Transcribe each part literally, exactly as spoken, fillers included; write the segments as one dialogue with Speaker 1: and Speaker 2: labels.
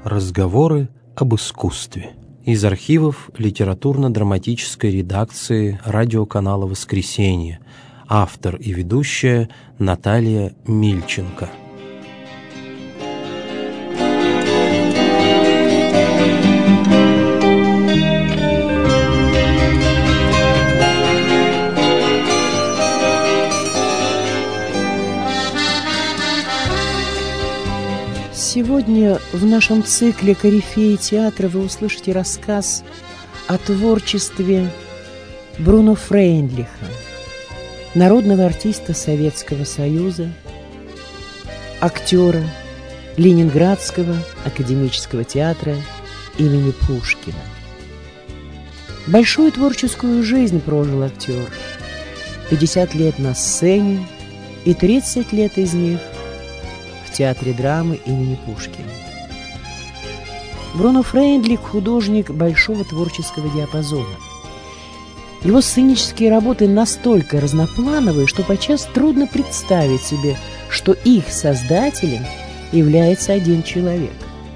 Speaker 1: Разговоры об искусстве. Из архивов литературно-драматической редакции радиоканала «Воскресенье». Автор и ведущая Наталья Мильченко.
Speaker 2: Сегодня в нашем цикле «Корифеи театра» вы услышите рассказ о творчестве Бруно Фрейндлиха, народного артиста Советского Союза, актера Ленинградского академического театра имени Пушкина. Большую творческую жизнь прожил актер. пятьдесят лет на сцене и тридцать лет из них в театре драмы имени Пушкина. Бруно Фрейндлих – художник большого творческого диапазона. Его сценические работы настолько разноплановые, что подчас трудно представить себе, что их создателем является один человек.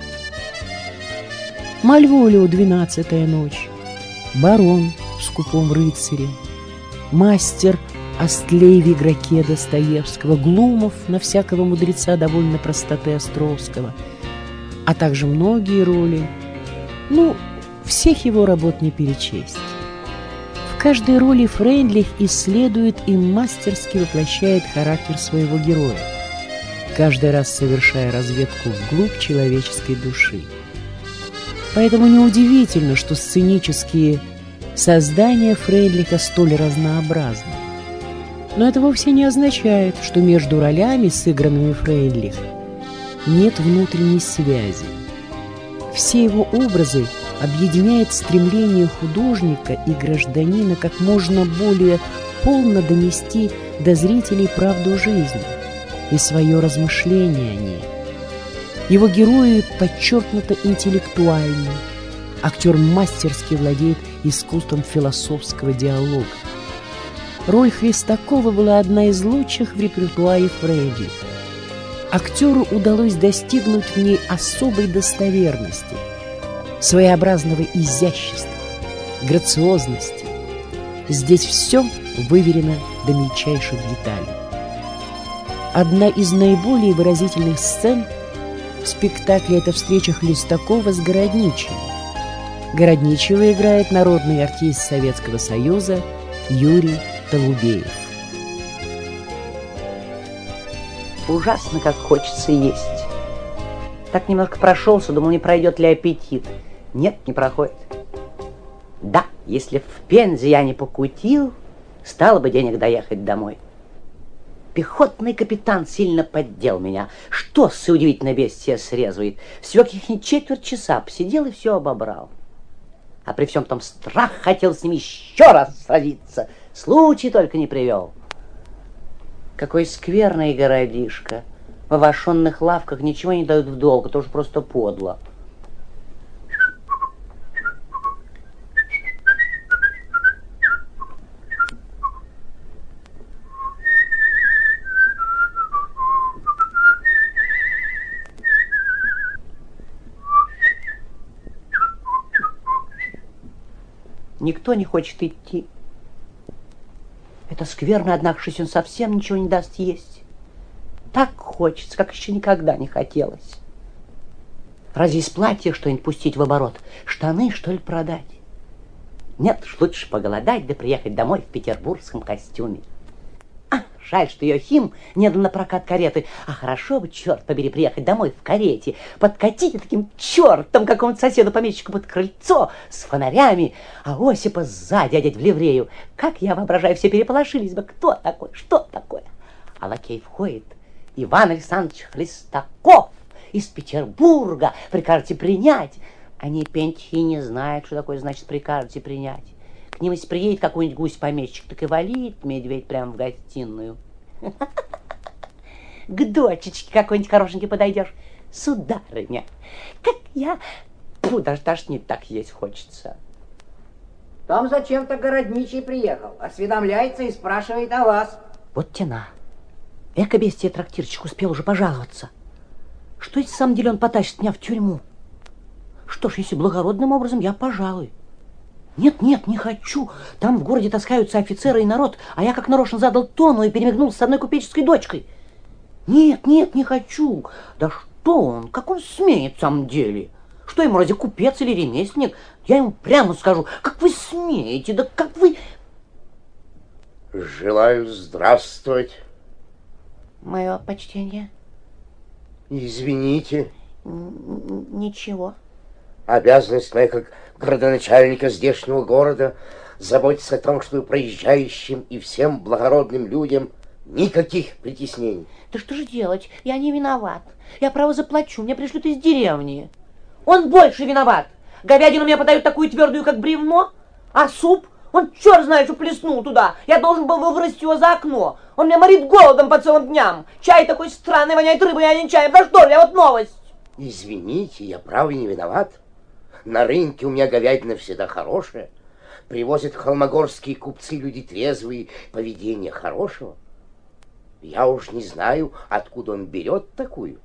Speaker 2: Мальволио «Двенадцатая ночь», Барон в «Скупом рыцаре», мастер Остлей в игроке Достоевского, Глумов на всякого мудреца довольно простоты Островского, а также многие роли. Ну, всех его работ не перечесть. В каждой роли Фрейндлих исследует и мастерски воплощает характер своего героя, каждый раз совершая разведку вглубь человеческой души. Поэтому неудивительно, что сценические создания Фрейндлиха столь разнообразны. Но это вовсе не означает, что между ролями, сыгранными Фрейндлихом, нет внутренней связи. Все его образы объединяет стремление художника и гражданина как можно более полно донести до зрителей правду жизни и свое размышление о ней. Его герои подчеркнуто интеллектуальны. Актер мастерски владеет искусством философского диалога. Роль Хвестакова была одна из лучших в репертуаре Фрейндлиха. Актеру удалось достигнуть в ней особой достоверности, своеобразного изящества, грациозности. Здесь все выверено до мельчайших деталей. Одна из наиболее выразительных сцен в спектакле – это встреча Хлестакова с Городничим. Городничего играет народный артист Советского Союза Юрий Толубеев.
Speaker 3: Ужасно, как хочется есть. Так немножко прошелся, думал, не пройдет ли аппетит. Нет, не проходит. Да, если в Пензе я не покутил, стало бы денег доехать домой. Пехотный капитан сильно поддел меня. Что с удивительной бестия срезывает? Всего каких-нибудь четверть часа посидел и все обобрал. А при всем том страх хотел с ним еще раз сразиться. Случай только не привел. Какой скверный городишко. В овощенных лавках ничего не дают в долг, это уж просто подло. Никто не хочет идти. Это скверно, однако, что он совсем ничего не даст есть. Так хочется, как еще никогда не хотелось. Разве из платья что-нибудь пустить в оборот? Штаны, что ли, продать? Нет уж, лучше поголодать, да приехать домой в петербургском костюме. А, жаль, что Йохим не дал на прокат кареты. А хорошо бы, черт побери, приехать домой в карете, подкатить таким чертом какому-то соседу-помещику под крыльцо с фонарями, а Осипа сзади одеть в ливрею. Как я воображаю, все переполошились бы. Кто такой? Что такое? А лакей входит. Иван Александрович Хлестаков из Петербурга. Прикажете принять? Они, пентихи, не знают, что такое значит прикажете принять. К ним, если приедет какой-нибудь гусь-помещик, так и валит медведь прямо в гостиную. К дочечке какой-нибудь хорошенький подойдешь. Сударыня, как я... Фу, даже тошнит, так есть хочется.
Speaker 4: Там зачем-то Городничий приехал. Осведомляется и спрашивает о вас.
Speaker 3: Вот тена. Эко-бестия трактирчик успел уже пожаловаться. Что если в самом деле он потащит меня в тюрьму? Что ж, если благородным образом, я пожалуй. Нет, нет, не хочу. Там в городе таскаются офицеры и народ, а я как нарочно задал тону и перемигнулся с одной купеческой дочкой. Нет, нет, не хочу. Да что он, как он смеет в самом деле? Что ему, разве купец или ремесленник? Я ему прямо скажу, как вы смеете, да как вы...
Speaker 5: Желаю здравствовать.
Speaker 3: Мое почтение.
Speaker 5: Извините.
Speaker 3: Н- Ничего.
Speaker 5: Обязанность моя как градоначальника здешнего города заботиться о том, чтобы проезжающим и всем благородным людям никаких притеснений.
Speaker 3: Да что же делать? Я не виноват. Я, право, заплачу. Мне пришлют из деревни. Он больше виноват. Говядину мне подают такую твердую, как бревно, а суп... Он черт знает, что плеснул туда. Я должен был выбросить его за окно. Он меня морит голодом по целым дням. Чай такой странный, воняет рыбой, а не чаем. Да что же, я вот новость.
Speaker 5: Извините, я право не виноват. На рынке у меня говядина всегда хорошая. Привозят холмогорские купцы, люди трезвые, поведение хорошего. Я уж не знаю, откуда он берет такую.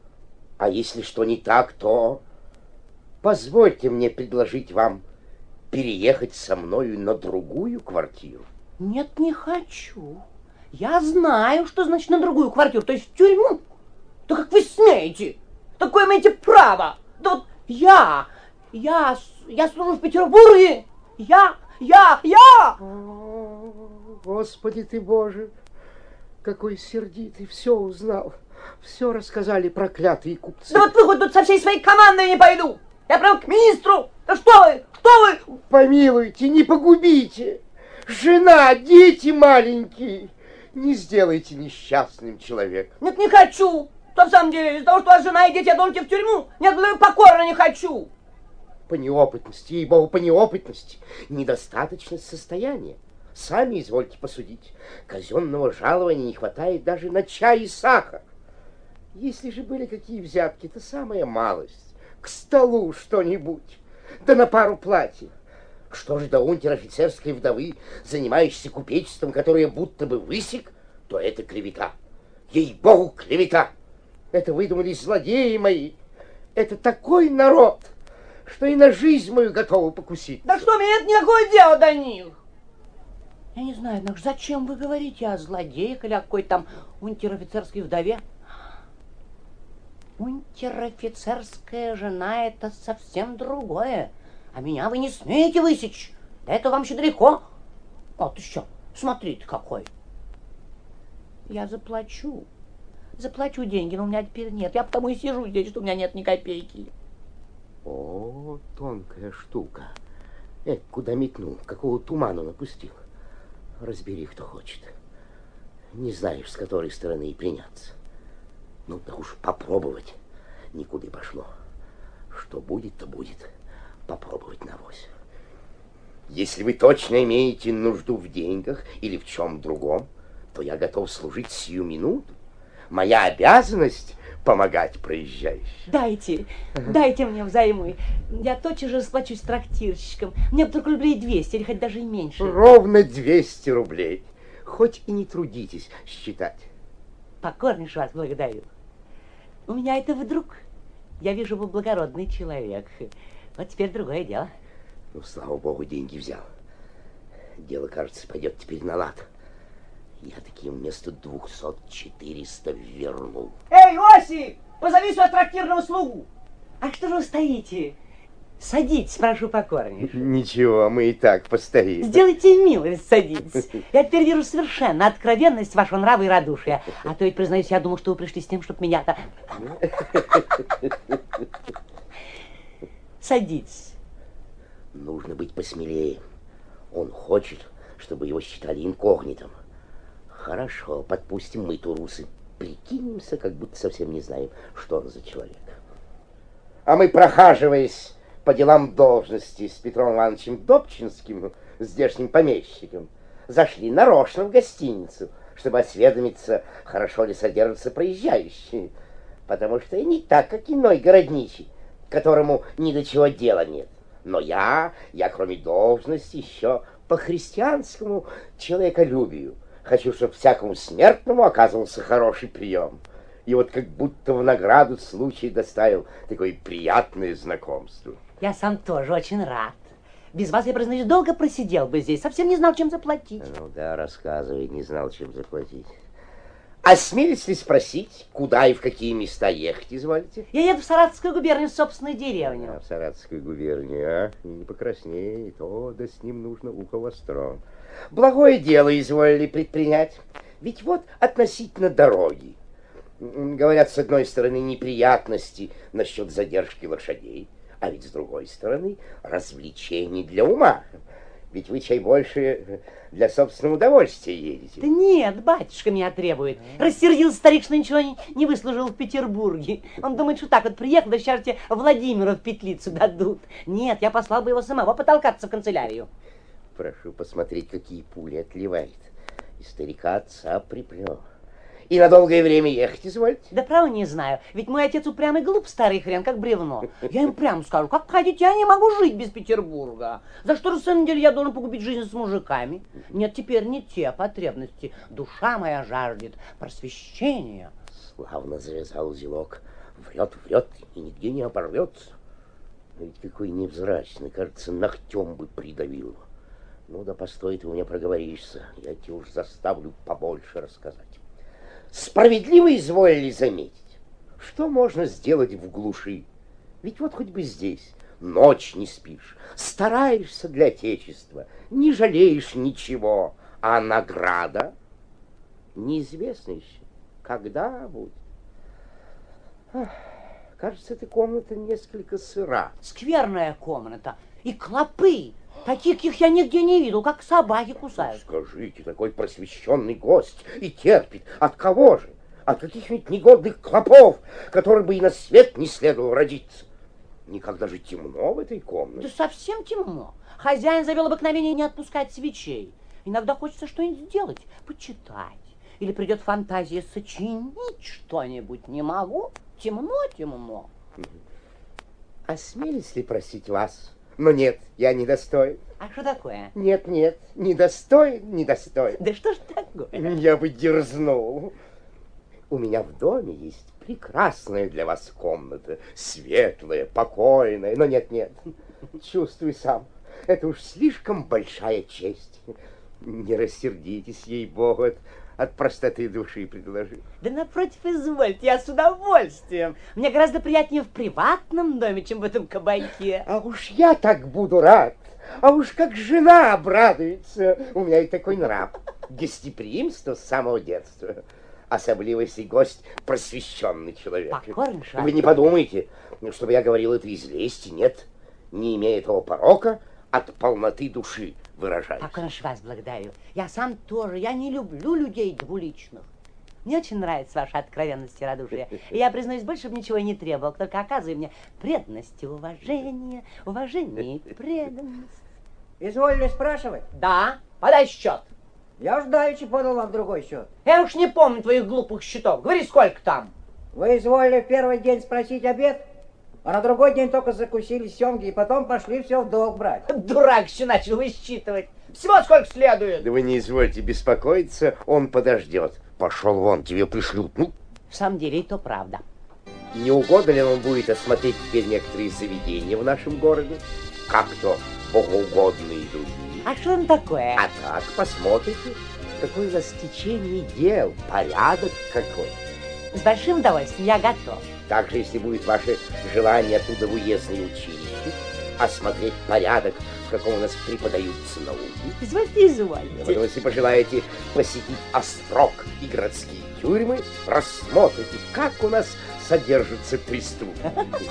Speaker 5: А если что не так, то позвольте мне предложить вам переехать со мною на другую квартиру.
Speaker 3: Нет, не хочу. Я знаю, что значит на другую квартиру, то есть в тюрьму. Да как вы смеете? Такое имеете право. Да вот я, я, я служу в Петербурге. Я, я, я!
Speaker 5: О, Господи ты Боже, какой сердитый, все узнал. Все рассказали проклятые купцы.
Speaker 3: Да вот вы хоть тут со всей своей командой не пойду. Я прям к министру. Да что вы, что вы?
Speaker 5: Помилуйте, не погубите. Жена, дети маленькие. Не сделайте несчастным человека.
Speaker 3: Нет, не хочу. Что в самом деле, из-за того, что у вас жена и дети, я должен идти в тюрьму? Нет, я покорно не хочу.
Speaker 5: По неопытности, ей-богу, по неопытности. Недостаточность состояния. Сами извольте посудить. Казенного жалования не хватает даже на чай и сахар. Если же были какие взятки, то самая малость. К столу что-нибудь, да на пару платьев. Что же до унтер-офицерской вдовы, занимающейся купечеством, которая будто бы высек, то это клевета. Ей-богу, клевета. Это выдумали злодеи мои. Это такой народ, что и на жизнь мою готовы покусить.
Speaker 3: Да что, мне нет никакого дела до них. Я не знаю, однако, зачем вы говорите о злодеях или о какой-то там унтер-офицерской вдове? Унтер-офицерская жена — это совсем другое. А меня вы не смеете высечь. Да это вам еще далеко. Вот еще, смотри-то какой. Я заплачу. Заплачу деньги, но у меня теперь нет. Я потому и сижу здесь, что у меня нет ни копейки.
Speaker 5: О, тонкая штука. Эх, куда метнул, какого туману напустил. Разбери, кто хочет. Не знаешь, с которой стороны и приняться. Ну, так уж попробовать никуда пошло. Что будет, то будет. Попробовать навось. Если вы точно имеете нужду в деньгах или в чем другом, то я готов служить сию минуту. Моя обязанность помогать проезжающим.
Speaker 3: Дайте, дайте мне взаймы. Я тотчас же расплачусь с трактирщиком. Мне бы только рублей двести, или хоть даже и меньше.
Speaker 5: Ровно двести рублей. Хоть и не трудитесь считать.
Speaker 3: Покорнейше вас благодарю. У меня это вдруг. Я вижу, вы благородный человек. Вот теперь другое дело.
Speaker 5: Ну, слава богу, деньги взял. Дело, кажется, пойдет теперь на лад. Я таки вместо двухсот четыреста вернул.
Speaker 3: Эй, Осип, позови сюда трактирного слугу. А что же вы стоите? Садитесь, прошу покорнейше.
Speaker 5: Ничего, мы и так постоим.
Speaker 3: Сделайте милость, садитесь. Я теперь вижу совершенно откровенность вашего нрава и радушия. А то ведь, признаюсь, я думал, что вы пришли с тем, чтобы меня-то... Садитесь.
Speaker 5: Нужно быть посмелее. Он хочет, чтобы его считали инкогнитом. Хорошо, подпустим мы турусы. Прикинемся, как будто совсем не знаем, что он за человек. А мы, прохаживаясь по делам должности с Петром Ивановичем Добчинским, здешним помещиком, зашли нарочно в гостиницу, чтобы осведомиться, хорошо ли содержатся проезжающие. Потому что я не так, как иной городничий, которому ни до чего дела нет. Но я, я кроме должности, еще по христианскому человеколюбию хочу, чтобы всякому смертному оказывался хороший прием. И вот как будто в награду случай доставил такое приятное знакомство.
Speaker 3: Я сам тоже очень рад. Без вас, я, признаюсь, долго просидел бы здесь. Совсем не знал, чем заплатить.
Speaker 5: Ну да, рассказывай, не знал, чем заплатить. Осмелись ли спросить, куда и в какие места ехать изволите?
Speaker 3: Я еду в Саратовскую губернию, в собственную деревню.
Speaker 5: А, в Саратовскую губернию, а? Не покрасней, то да с ним нужно ухо востро. Благое дело изволили предпринять. Ведь вот относительно дороги. Говорят, с одной стороны, неприятности насчет задержки лошадей, а ведь с другой стороны, развлечений для ума. Ведь вы, чай, больше для собственного удовольствия едете.
Speaker 3: Да нет, батюшка меня требует. Рассердился старик, что ничего не, не выслужил в Петербурге. Он думает, что так вот приехал, да сейчас тебе Владимира в петлицу дадут. Нет, я послал бы его самого потолкаться в канцелярию.
Speaker 5: Прошу посмотреть, какие пули отливает. И старика отца приплел. И на долгое время ехать извольте?
Speaker 3: Да право не знаю, ведь мой отец упрямый глуп, старый хрен, как бревно. Я ему прямо скажу, как хотите, я не могу жить без Петербурга. За что же, в самом деле, я должен погубить жизнь с мужиками? Нет, теперь не те потребности. Душа моя жаждет просвещения.
Speaker 5: Славно завязал узелок. Врет, врет и нигде не оборвется. Но ведь какой невзрачный, кажется, ногтем бы придавил. Ну да постой, ты у меня проговоришься. Я тебе уж заставлю побольше рассказать. Справедливо изволили заметить, что можно сделать в глуши. Ведь вот хоть бы здесь ночь не спишь, стараешься для Отечества, не жалеешь ничего, а награда неизвестно еще, когда будет. Ах, кажется, эта комната несколько сыра.
Speaker 3: Скверная комната и клопы. Таких, каких я нигде не видел, как собаки кусают.
Speaker 5: Скажите, такой просвещенный гость и терпит. От кого же? От каких-нибудь негодных клопов, которым бы и на свет не следовало родиться. Никогда же темно в этой комнате.
Speaker 3: Да совсем темно. Хозяин завел обыкновение не отпускать свечей. Иногда хочется что-нибудь сделать, почитать. Или придет фантазия сочинить что-нибудь. Не могу. Темно-темно.
Speaker 5: Осмелись ли просить вас? Но нет, я недостоин.
Speaker 3: А что такое?
Speaker 5: Нет, нет, недостоин, недостоин.
Speaker 3: Да что ж такое?
Speaker 5: Я бы дерзнул. У меня в доме есть прекрасная для вас комната, светлая, покойная, но нет, нет, чувствуй сам, это уж слишком большая честь. Не рассердитесь, ей-богу, от, от простоты души предложил.
Speaker 3: Да напротив, извольте, я с удовольствием. Мне гораздо приятнее в приватном доме, чем в этом кабаке.
Speaker 5: А уж я так буду рад. А уж как жена обрадуется. У меня и такой нрав. Гостеприимство с самого детства. Особливо, если гость просвещенный человек.
Speaker 3: Покорнейше.
Speaker 5: Вы не подумайте, чтобы я говорил это из лести. Нет, не имея этого порока, от полноты души выражаюсь.
Speaker 3: Покорнейше вас благодарю. Я сам тоже, я не люблю людей двуличных. Мне очень нравится ваша откровенность и радушие. И я, признаюсь, больше бы ничего и не требовал, только оказывай мне преданность и уважение, уважение и преданность.
Speaker 4: Изволили спрашивать?
Speaker 3: Да, подай счет.
Speaker 4: Я уж давеча подал вам другой счет.
Speaker 3: Я уж не помню твоих глупых счетов. Говори, сколько там?
Speaker 4: Вы изволили в первый день спросить обед, а на другой день только закусили семги, и потом пошли все в долг брать.
Speaker 3: Дурак еще начал высчитывать. Всего сколько следует.
Speaker 5: Да вы не извольте беспокоиться, он подождет. Пошел вон, тебе пришлют. Ну,
Speaker 3: в самом деле, и то правда.
Speaker 5: Не угодно ли вам будет осмотреть теперь некоторые заведения в нашем городе? Как то богоугодные и другие.
Speaker 3: А что там такое?
Speaker 5: А так, посмотрите, какое у нас течение дел, порядок какой.
Speaker 3: С большим удовольствием, я готов.
Speaker 5: Также, если будет ваше желание оттуда в уездное училище, осмотреть порядок, в каком у нас преподаются науки.
Speaker 3: Извольте, извольте.
Speaker 5: Потом, если пожелаете посетить острог и городские тюрьмы, рассмотрите, как у нас содержатся преступники.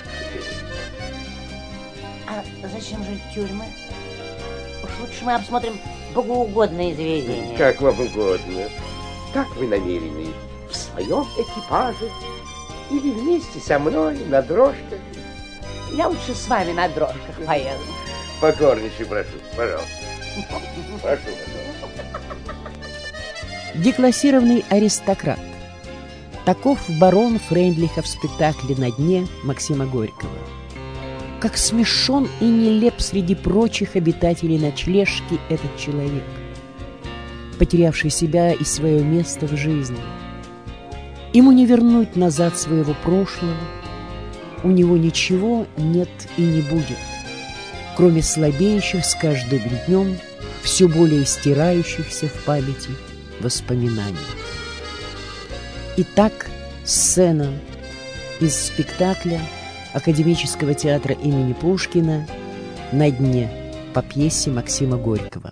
Speaker 3: А зачем же тюрьмы? Уж лучше мы обсмотрим богоугодные заведения.
Speaker 5: Как вам угодно. Как вы намерены? В своем экипаже? Или вместе со мной на дрожках?
Speaker 3: Я лучше с вами на дрожках поеду.
Speaker 5: Покорнейше прошу, пожалуйста. Прошу, пожалуйста.
Speaker 2: Деклассированный аристократ. Таков барон Фрейндлиха в спектакле «На дне» Максима Горького. Как смешон и нелеп среди прочих обитателей ночлежки этот человек, потерявший себя и свое место в жизни. Ему не вернуть назад своего прошлого. У него ничего нет и не будет, кроме слабеющих с каждым днем, все более стирающихся в памяти воспоминаний. Итак, сцена из спектакля Академического театра имени Пушкина «На дне» по пьесе Максима Горького.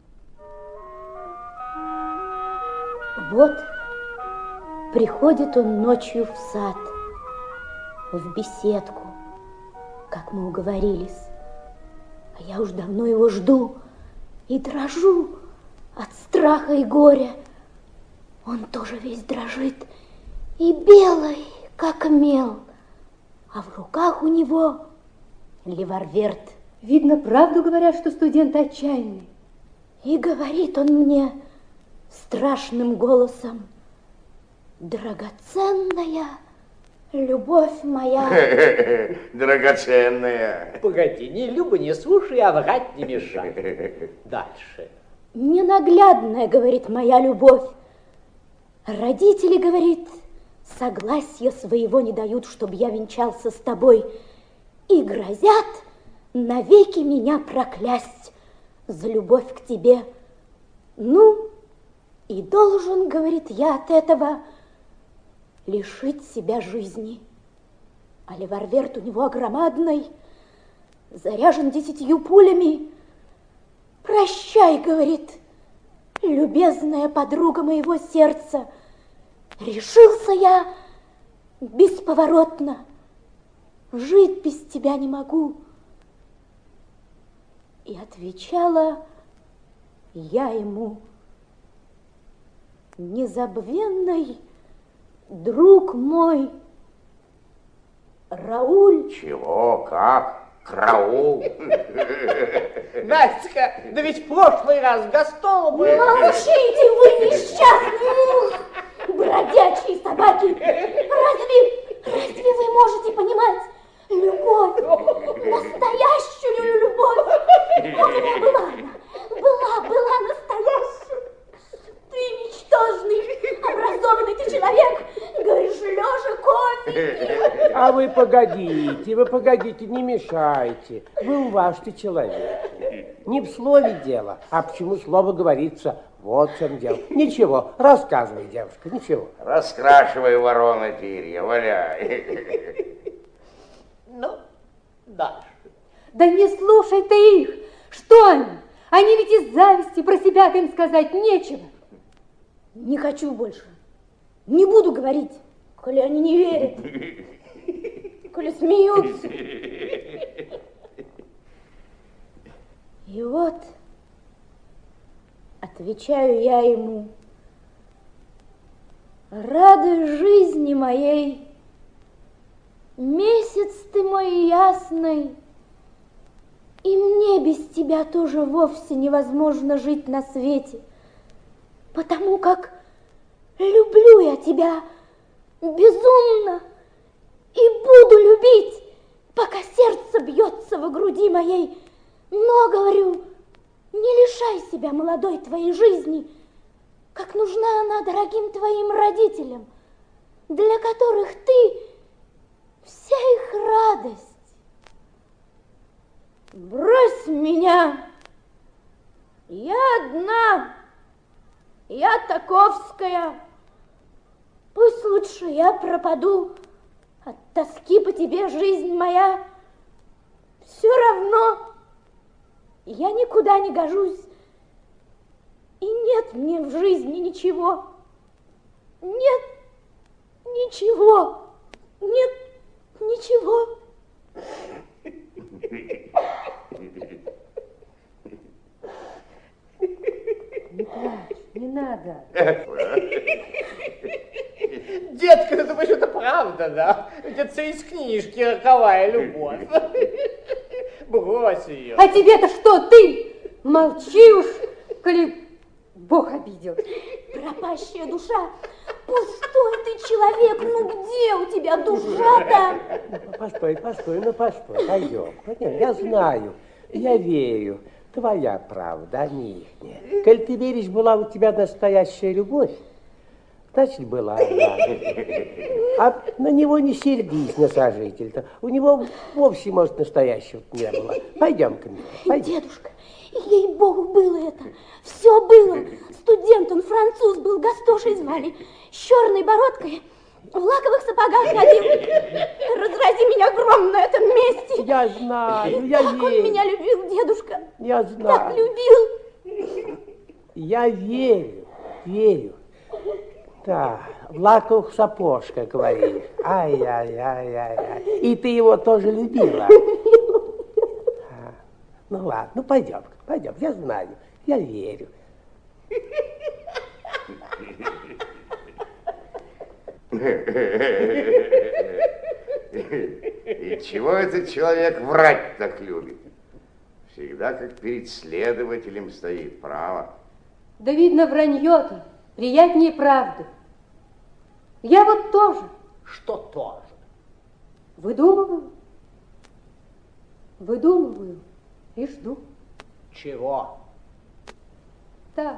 Speaker 6: Вот приходит он ночью в сад, в беседку, как мы уговорились. А я уж давно его жду и дрожу от страха и горя. Он тоже весь дрожит и белый, как мел, а в руках у него револьвер.
Speaker 7: Видно, правду говорят, что студент отчаянный.
Speaker 6: И говорит он мне страшным голосом: драгоценная любовь моя.
Speaker 5: Драгоценная.
Speaker 8: Погоди, не Люба, не слушай, а врать не мешай. Дальше.
Speaker 6: Ненаглядная, говорит, моя любовь. Родители, говорит, согласия своего не дают, чтобы я венчался с тобой, и грозят навеки меня проклясть за любовь к тебе. Ну, и должен, говорит, я от этого лишить себя жизни. А револьвер у него громадный, заряжен десятью пулями. Прощай, говорит, любезная подруга моего сердца. Решился я бесповоротно. Жить без тебя не могу. И отвечала я ему: незабвенный друг мой, Рауль.
Speaker 5: Чего? Как? Караул?
Speaker 8: Настя, да ведь в прошлый раз Гастон был.
Speaker 6: Молчите вы, несчастные, бродячие собаки. Разве, разве вы можете понимать любовь, настоящую любовь? У меня была она, была, была настоящая. Ты ничтожный, образованный ты человек, говоришь, лежа кофе.
Speaker 9: А вы погодите, вы погодите, не мешайте. Вы уважьте человека. Не в слове дело, а почему слово говорится. Вот в чем дело. Ничего, рассказывай, девушка, ничего.
Speaker 5: Раскрашивай, ворона перья, валяй.
Speaker 8: Ну, дальше.
Speaker 7: Да не слушай ты их. Что они? Они ведь из зависти, про себя-то им сказать нечего.
Speaker 6: Не хочу больше. Не буду говорить, коли они не верят, коли смеются. И вот отвечаю я ему: радость жизни моей, месяц ты мой ясный, и мне без тебя тоже вовсе невозможно жить на свете, потому как люблю я тебя безумно и буду любить, пока сердце бьется в груди моей. Но, говорю, не лишай себя, молодой, твоей жизни, как нужна она дорогим твоим родителям, для которых ты вся их радость. Брось меня, я одна, я таковская. Пусть лучше я пропаду, от тоски по тебе жизнь моя. Все равно я никуда не гожусь, и нет мне в жизни ничего. Нет ничего, нет ничего.
Speaker 7: Не плачь, не надо.
Speaker 8: Детка, ты думаешь, это правда, да? Ведь это из книжки «Роковая любовь». Брось ее.
Speaker 7: А тебе-то что, ты? Молчи уж, коли Бог обидел.
Speaker 6: Пропащая душа, пустой ты человек, ну где у тебя душа-то?
Speaker 9: Постой, постой, ну постой, пойдем. Пойдем, я знаю, я верю. Твоя правда, а не ихняя. Коль ты веришь, была у тебя настоящая любовь, Значит, была одна. А на него не сердись, на сожитель-то. У него вовсе, может, настоящего не было. Пойдем-ка, пойдем.
Speaker 6: Дедушка, ей-богу, было это. Все было. Студент он, француз был, Гастошей звали. С черной бородкой, в лаковых сапогах ходил. Разрази меня гром на этом месте.
Speaker 9: Я знаю, я
Speaker 6: как
Speaker 9: верю.
Speaker 6: он меня любил, дедушка.
Speaker 9: Я знаю.
Speaker 6: Как любил.
Speaker 9: Я верю, верю. Да, в лаковых сапожках, говоришь. Ай-яй-яй-яй-яй. И ты его тоже любила? А, ну ладно, ну пойдем, пойдем. Я знаю, я верю.
Speaker 10: И чего этот человек врать так любит? Всегда как перед следователем стоит, право.
Speaker 7: Да видно, вранье-то приятнее правды. Я вот тоже.
Speaker 8: Что тоже?
Speaker 7: Выдумываю. Выдумываю и жду.
Speaker 8: Чего?
Speaker 7: Так.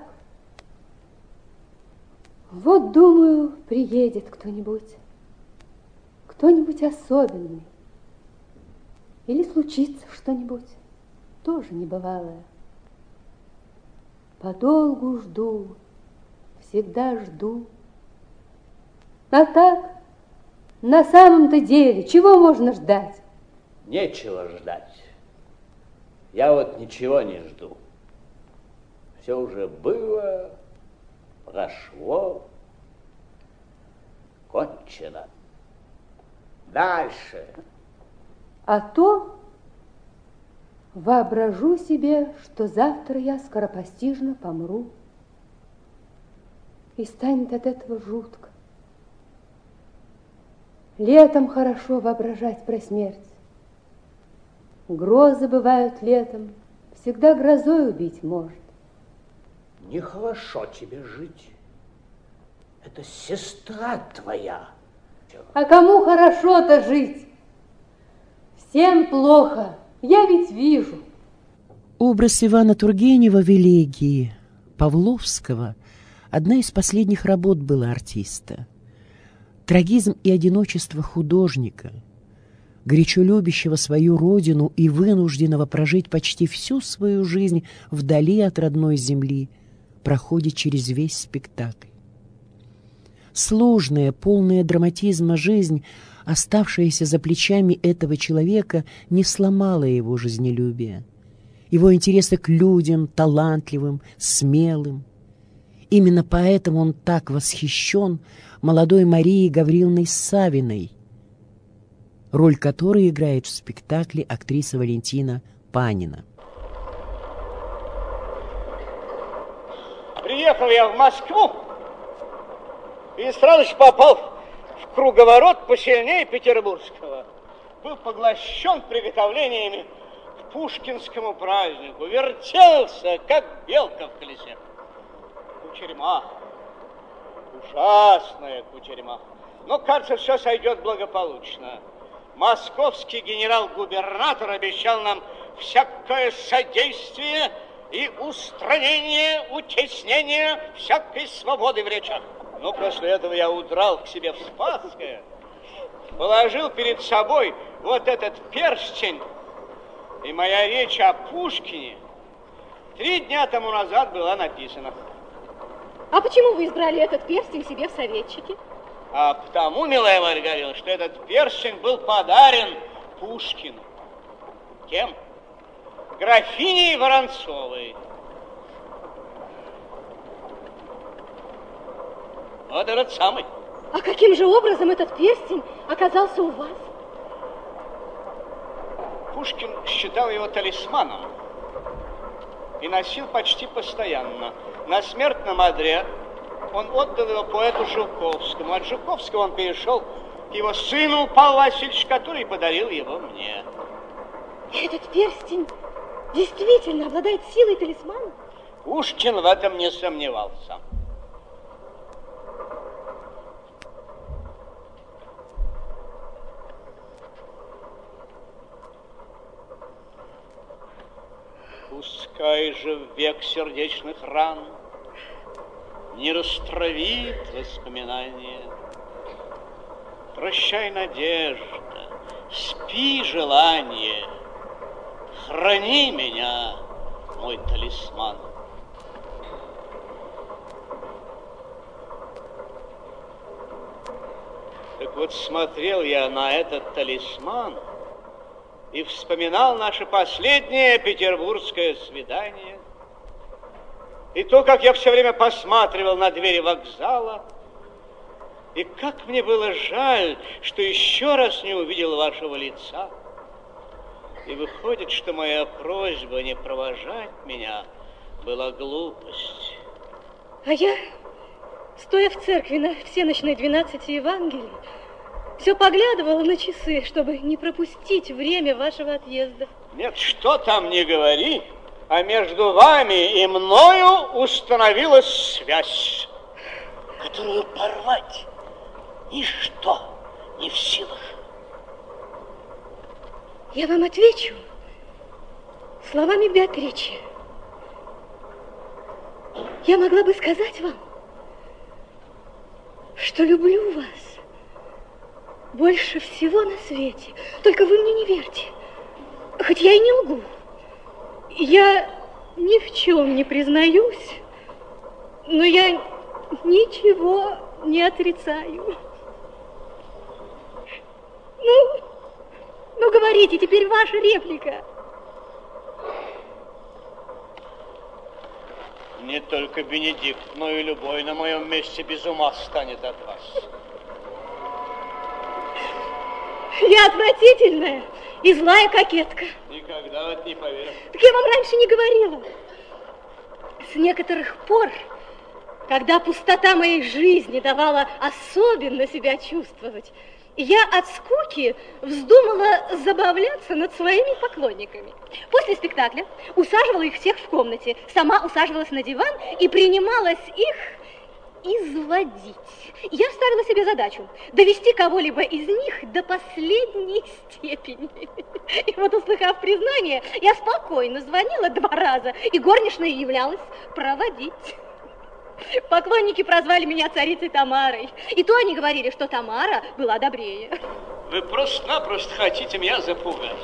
Speaker 7: Вот, думаю, приедет кто-нибудь. Кто-нибудь особенный. Или случится что-нибудь. Тоже небывалое. Подолгу жду. Всегда жду. А так, на самом-то деле, чего можно ждать?
Speaker 8: Нечего ждать. Я вот ничего не жду. Все уже было, прошло, кончено. Дальше.
Speaker 7: А то воображу себе, что завтра я скоропостижно помру. И станет от этого жутко. Летом хорошо воображать про смерть. Грозы бывают летом, всегда грозой убить может.
Speaker 8: Нехорошо тебе жить. Это сестра твоя.
Speaker 7: А кому хорошо-то жить? Всем плохо, я ведь вижу.
Speaker 2: Образ Ивана Тургенева в элегии Павловского одна из последних работ была артиста. Трагизм и одиночество художника, горячо любящего свою родину и вынужденного прожить почти всю свою жизнь вдали от родной земли, проходит через весь спектакль. Сложная, полная драматизма жизнь, оставшаяся за плечами этого человека, не сломала его жизнелюбие, его интереса к людям, талантливым, смелым. Именно поэтому он так восхищен молодой Марией Гавриловной Савиной, роль которой играет в спектакле актриса Валентина Панина.
Speaker 11: Приехал я в Москву и сразу же попал в круговорот посильнее петербургского. Был поглощен приготовлениями к пушкинскому празднику. Вертелся, как белка в колесе. Кутерьма. Ужасная кутерьма. Но, кажется, все сойдет благополучно. Московский генерал-губернатор обещал нам всякое содействие и устранение, утеснение всякой свободы в речах. Но после этого я удрал к себе в Спасское, положил перед собой вот этот перстень, и моя речь о Пушкине три дня тому назад была написана.
Speaker 12: А почему вы избрали этот перстень себе в советчике?
Speaker 11: А потому, милая Маргарита, что этот перстень был подарен Пушкину. Кем? Графиней Воронцовой. Вот этот самый.
Speaker 12: А каким же образом этот перстень оказался у вас?
Speaker 11: Пушкин считал его талисманом и носил почти постоянно. На смертном одре он отдал его поэту Жуковскому. От Жуковского он перешел к его сыну Павлу Васильевичу, который подарил его мне.
Speaker 12: Этот перстень действительно обладает силой талисмана?
Speaker 11: Пушкин в этом не сомневался. Пускай же в век сердечных ран не растравит воспоминания. Прощай, надежда, спи, желание, храни меня, мой талисман. Так вот, смотрел я на этот талисман и вспоминал наше последнее петербургское свидание. И то, как я все время посматривал на двери вокзала, и как мне было жаль, что еще раз не увидел вашего лица. И выходит, что моя просьба не провожать меня была глупость.
Speaker 12: А я, стоя в церкви на всеночной двенадцати Евангелий, все поглядывала на часы, чтобы не пропустить время вашего отъезда.
Speaker 11: Нет, что там не говори, а между вами и мною установилась связь, которую порвать ничто не в силах.
Speaker 12: Я вам отвечу словами Беатричи. Я могла бы сказать вам, что люблю вас больше всего на свете. Только вы мне не верьте, хоть я и не лгу. Я ни в чем не признаюсь, но я ничего не отрицаю. Ну, ну говорите, теперь ваша реплика.
Speaker 11: Не только Бенедикт, но и любой на моем месте без ума станет от вас.
Speaker 12: Я отвратительная и злая кокетка.
Speaker 11: Никогда в это не поверю.
Speaker 12: Так я вам раньше не говорила. С некоторых пор, когда пустота моей жизни давала особенно себя чувствовать, я от скуки вздумала забавляться над своими поклонниками. После спектакля усаживала их всех в комнате, сама усаживалась на диван и принималась их изводить. Я ставила себе задачу довести кого-либо из них до последней степени. И вот, услыхав признание, я спокойно звонила два раза, и горничная являлась проводить. Поклонники прозвали меня царицей Тамарой. И то они говорили, что Тамара была добрее.
Speaker 11: Вы просто-напросто хотите меня запугать.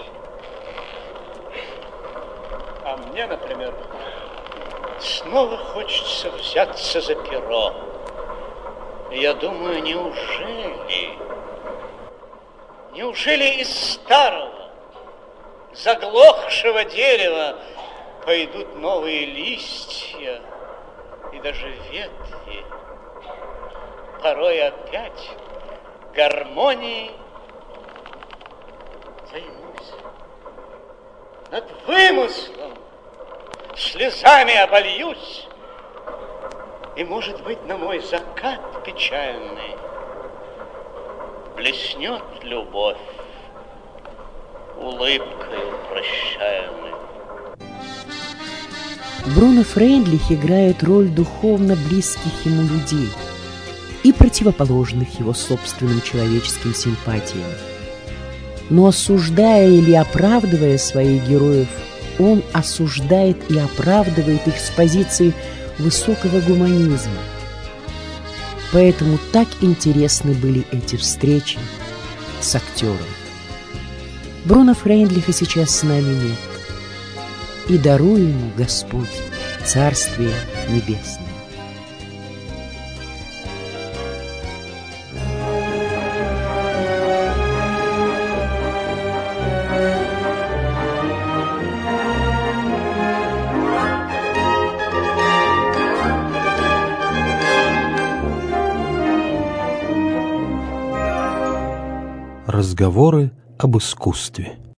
Speaker 11: А мне, например, снова хочется взяться за перо. Я думаю, неужели, неужели из старого, заглохшего дерева пойдут новые листья и даже ветви, порой опять гармонией займусь, над вымыслом слезами обольюсь, и, может быть, на мой закат печальный блеснет любовь улыбкой прощальной.
Speaker 2: Бруно Фрейндлих играет роль духовно близких ему людей и противоположных его собственным человеческим симпатиям. Но осуждая или оправдывая своих героев, он осуждает и оправдывает их с позиции высокого гуманизма. Поэтому так интересны были эти встречи с актером. Бруно Фрейндлиха сейчас с нами нет. И даруй ему, Господь, Царствие Небесное.
Speaker 1: Разговоры об искусстве.